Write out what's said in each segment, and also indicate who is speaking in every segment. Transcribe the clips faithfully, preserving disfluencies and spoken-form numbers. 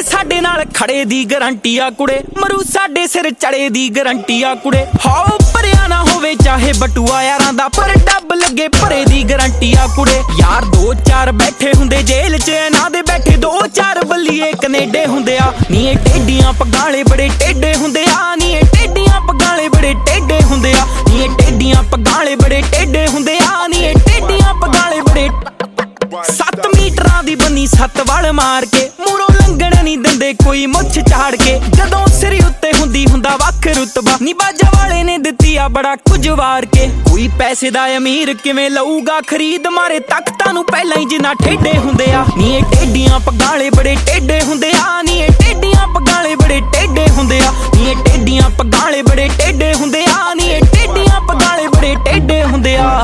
Speaker 1: साडे नाल खड़े दी गारंटी आ कुड़े, मरू साडे सिर चढ़े दी गारंटी आ कुड़े। हाओ भरिया ना होवे चाहे बटुआ यारां दा, पर डब लगे भरे दी गारंटी आ कुड़े। यार दो चार बैठे हुंदे जेल च, ना दे बैठे दो चार बल्लीए कनेडे हुंदे आ। नी ए टेडियां पगाले बड़े टेडे हुंदे आ, नी ए टेडियां पगाले बड़े टेडे हुंदे आ, नी ए टेडियां पगाले बड़े टेडे हुंदे आ, नी ए टेडियां पगाले बड़े। सत्त मीटरां दी बनी सत्त वल मार के, मूरों लंघण नहीं दिंदे कोई मुछ झाड़ के। जदों सिर उत्ते हुंदी हुंदा वख रुतबा, नी बाजा वाले ने दित्ती आ बड़ा कुछ वार के। कोई पैसे दा अमीर किवें लऊगा खरीद, मारे तख्तां नूं पहलां ही जिन्ना ठेडे हुंदे आ। नी ए टेडियां पगाले बड़े टेडे हुंदे आ, नी ए टेडियां पगाले बड़े टेडे हुंदे आ, नी ए टेडियां पगाले बड़े टेडे हुंदे आ, नी ए टेडियां पगाले बड़े टेडे हुंदे आ।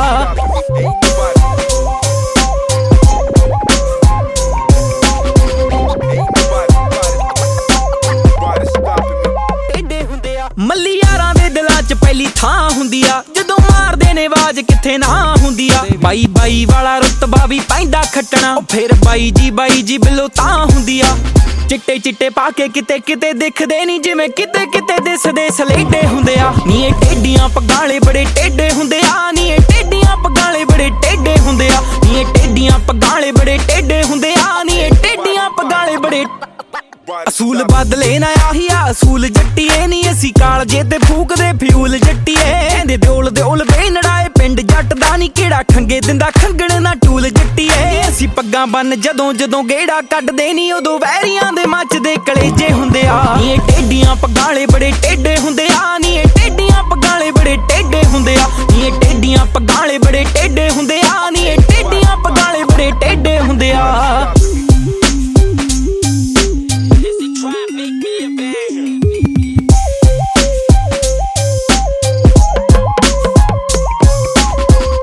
Speaker 1: मल्ली यारां दे दिलां च पहली थां हुंदी आ, जदों मारदे ने आवाज किथे ना हुंदी आ। बाई बाई वाला रुतबा भी पैंदा खट्टना, फिर बाई जी बाई जी बिलो तां हुंदी आ। चिट्टे चिट्टे पाके किते किते दिखदे नी, जिवें किते किते दिसदे सलेडे हुंदे आ। नी ए टेडियां पगाले बड़े टेडे हुंदे आ, नी ए टेडियां पगाले बड़े टेडे हुंदे आ, नी ए टेडियां पगाले बड़े टेडे हुंदे आ, नी ए टेडियां पगाले बड़े। असूल बदले ना आही आ असूल जट्टीए, नी असी कालजे ते फूकदे फ्यूल जट्टीए। दे दौल दौल बेनड़ाए पिंड जट दा, नी केड़ा खंगे दिंदा खंगण ना टूल जट्टीए। असी पग्गां बन जदों जदों गेड़ा कड्डदे, नी उदों वैरियां दे मचदे कलेजे हुंदे आ। नी ए टेडियां पगाले बड़े टेडे हुंदे आ, नी ए टेडियां पगाले बड़े टेडे हुंदे आ, नी ए टेडियां पगाले बड़े टेडे हुंदे आ, नी ए